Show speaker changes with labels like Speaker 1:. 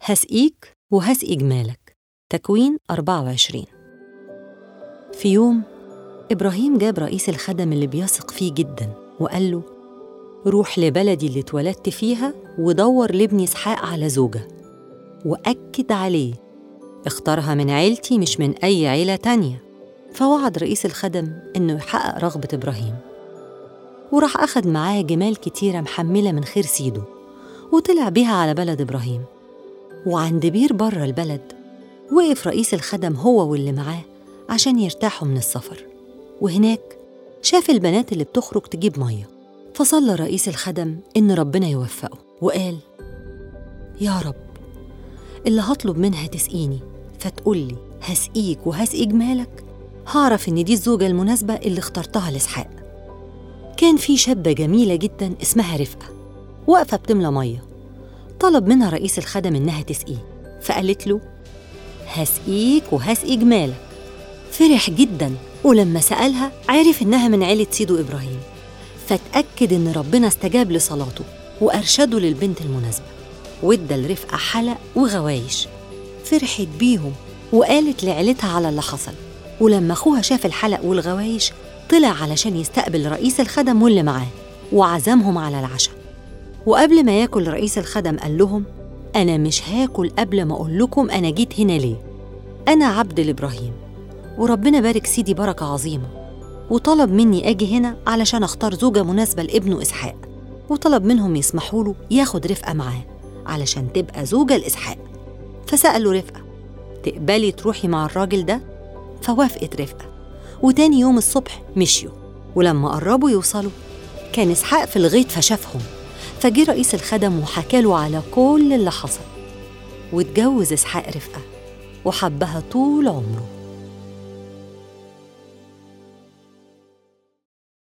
Speaker 1: هسقيك وهسقي جمالك. تكوين 24. في يوم إبراهيم جاب رئيس الخدم اللي بيثق فيه جداً وقال له: روح لبلدي اللي اتولدت فيها ودور لابني إسحاق على زوجة، وأكد عليه اختارها من عيلتي مش من أي عيلة تانية. فوعد رئيس الخدم إنه يحقق رغبة إبراهيم، وراح أخد معاه جمال كتيرة محملة من خير سيده، وطلع بيها على بلد إبراهيم. وعند بير بره البلد وقف رئيس الخدم هو واللي معاه عشان يرتاحوا من السفر، وهناك شاف البنات اللي بتخرج تجيب مية. فصلى رئيس الخدم إن ربنا يوفقه وقال: يا رب، اللي هطلب منها تسقيني فتقولي هسقيك وهسقي جمالك، هعرف إن دي الزوجة المناسبة اللي اخترتها لإسحاق. كان في شابة جميلة جدا اسمها رفقة واقفة بتملى مية. طلب منها رئيس الخدم إنها تسقيه، فقالت له: هسقيك وهسقي جمالك. فرح جدا، ولما سألها عرف إنها من عيلة سيده إبراهيم، فاتأكد إن ربنا استجاب لصلاته وأرشده للبنت المناسبة، وادى لرفقة حلق وغوايش. فرحت بيهم وقالت لعيلتها على اللي حصل. ولما أخوها شاف الحلق والغوايش طلع علشان يستقبل رئيس الخدم واللي معاه وعزمهم على العشاء. وقبل ما ياكل رئيس الخدم قال لهم: أنا مش هاكل قبل ما أقول لكم أنا جيت هنا ليه. أنا عبد لإبراهيم، وربنا بارك سيدي بركة عظيمة، وطلب مني أجي هنا علشان أختار زوجة مناسبة لابنه إسحاق، وطلب منهم يسمحوا له ياخد رفقة معاه علشان تبقى زوجة لإسحاق. فسألوا رفقة: تقبلي تروحي مع الراجل ده؟ فوافقت رفقة. وتاني يوم الصبح مشيوا، ولما قربوا يوصلوا كان إسحاق في الغيط فشافهم. فجي رئيس الخدم وحكاله على كل اللي حصل، واتجوز إسحاق رفقة وحبها طول عمره.